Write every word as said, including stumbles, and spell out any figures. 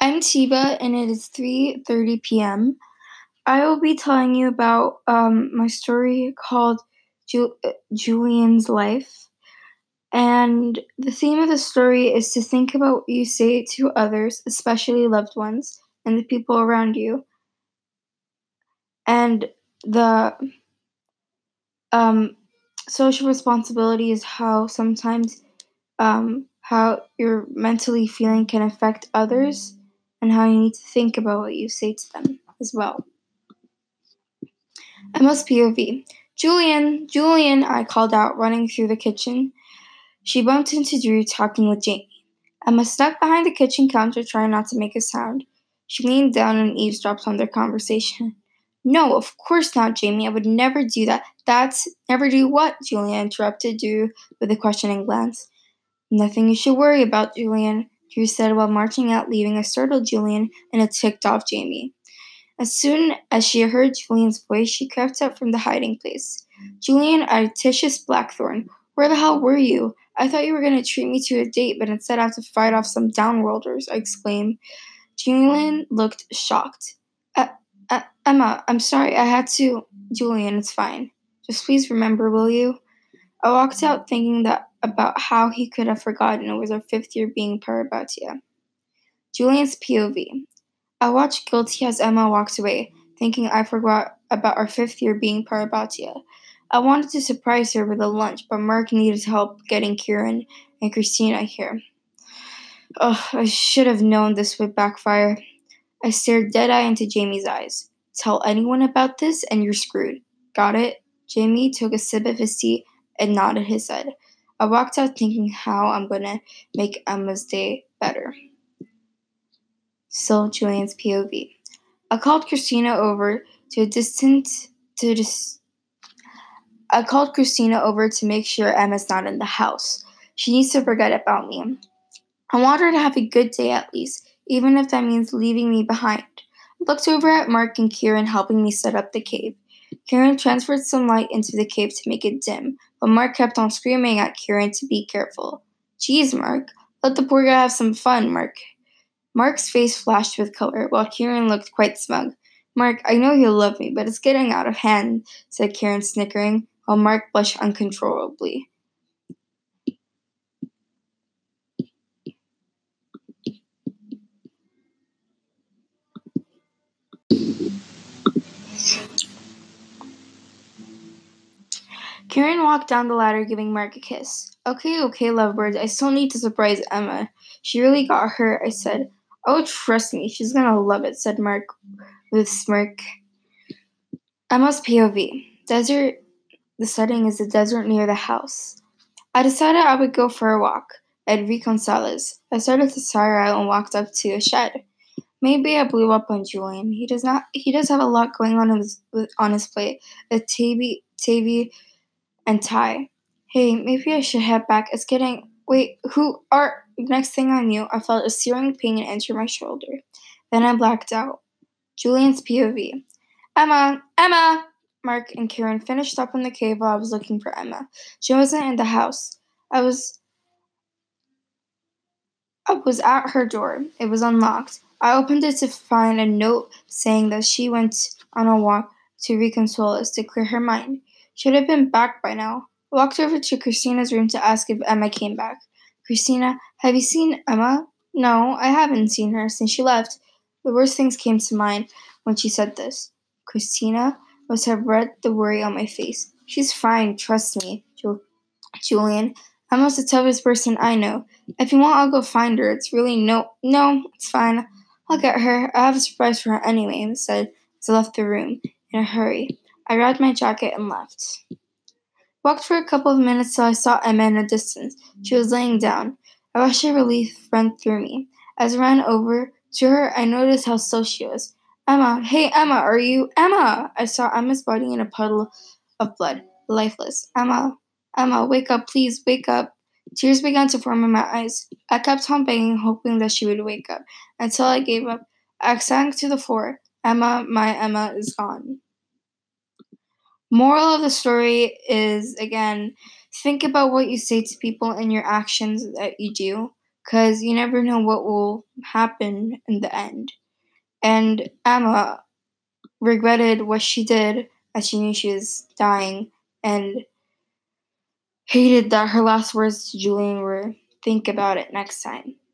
I'm Tiba, and it is three thirty p.m. I will be telling you about um, my story called Ju- uh, Julian's Life. And the theme of the story is to think about what you say to others, especially loved ones and the people around you. And the um, social responsibility is how sometimes um, how you're mentally feeling can affect others, and how you need to think about what you say to them as well. Emma's P O V. Julian, Julian, I called out, running through the kitchen. She bumped into Drew talking with Jamie. Emma snuck behind the kitchen counter, trying not to make a sound. She leaned down and eavesdropped on their conversation. No, of course not, Jamie. I would never do that. That's never do what? Julian interrupted Drew with a questioning glance. Nothing you should worry about, Julian, Drew said while marching out, leaving a startled Julian and a ticked off Jamie. As soon as she heard Julian's voice, she crept up from the hiding place. Julian, Artisius Blackthorn, where the hell were you? I thought you were going to treat me to a date, but instead I have to fight off some downworlders, I exclaimed. Julian looked shocked. Uh, uh, Emma, I'm sorry, I had to. Julian, it's fine. Just please remember, will you? I walked out thinking that about how he could have forgotten it was our fifth year being Parabatia. Julian's P O V. I watched guilty as Emma walked away, thinking I forgot about our fifth year being Parabatia. I wanted to surprise her with a lunch, but Mark needed help getting Kieran and Christina here. Ugh, I should have known this would backfire. I stared dead-eye into Jamie's eyes. Tell anyone about this and you're screwed. Got it? Jamie took a sip of his tea and nodded his head. I walked out thinking how I'm gonna make Emma's day better. Still Julian's P O V. I called Christina over to a distant to dis- I called Christina over to make sure Emma's not in the house. She needs to forget about me. I want her to have a good day at least, even if that means leaving me behind. I looked over at Mark and Kieran helping me set up the cave. Kieran transferred some light into the cave to make it dim, but Mark kept on screaming at Kieran to be careful. Geez, Mark, let the poor guy have some fun, Mark. Mark's face flashed with color, while Kieran looked quite smug. Mark, I know you love me, but it's getting out of hand, said Kieran, snickering, while Mark blushed uncontrollably. Kieran walked down the ladder, giving Mark a kiss. Okay, okay, lovebirds, I still need to surprise Emma. She really got hurt, I said. Oh, trust me, she's gonna love it, said Mark with a smirk. Emma's P O V. Desert. The setting is the desert near the house. I decided I would go for a walk. Ed Gonzalez. I started to sigh out and walked up to a shed. Maybe I blew up on Julian. He does not. He does have a lot going on in his, on his plate. A Tavy, Tavy, and Ty. Hey, maybe I should head back. It's getting. Wait, who are? Next thing I knew, I felt a searing pain enter my shoulder. Then I blacked out. Julian's P O V. Emma, Emma. Mark and Kieran finished up in the cave while I was looking for Emma. She wasn't in the house. I was. I was at her door. It was unlocked. I opened it to find a note saying that she went on a walk to Reconsolas to clear her mind. Should have been back by now. I walked over to Christina's room to ask if Emma came back. Christina, have you seen Emma? No, I haven't seen her since she left. The worst things came to mind when she said this. Christina must have read the worry on my face. She's fine, trust me, Ju- Julian. Emma's the toughest person I know. If you want, I'll go find her. It's really no, no, it's fine. I'll get her. I have a surprise for her anyway, Emma said as I left the room in a hurry. I grabbed my jacket and left. Walked for a couple of minutes till I saw Emma in the distance. She was laying down. A rush of relief ran through me. As I ran over to her, I noticed how still she was. Emma, hey Emma, are you Emma? I saw Emma's body in a puddle of blood, lifeless. Emma, Emma, wake up, please, wake up. Tears began to form in my eyes. I kept on begging, hoping that she would wake up, until I gave up. I sank to the floor. Emma, my Emma, is gone. Moral of the story is, again, think about what you say to people and your actions that you do. because you never know what will happen in the end. And Emma regretted what she did as she knew she was dying and hated that her last words to Julian were, "Think about it next time."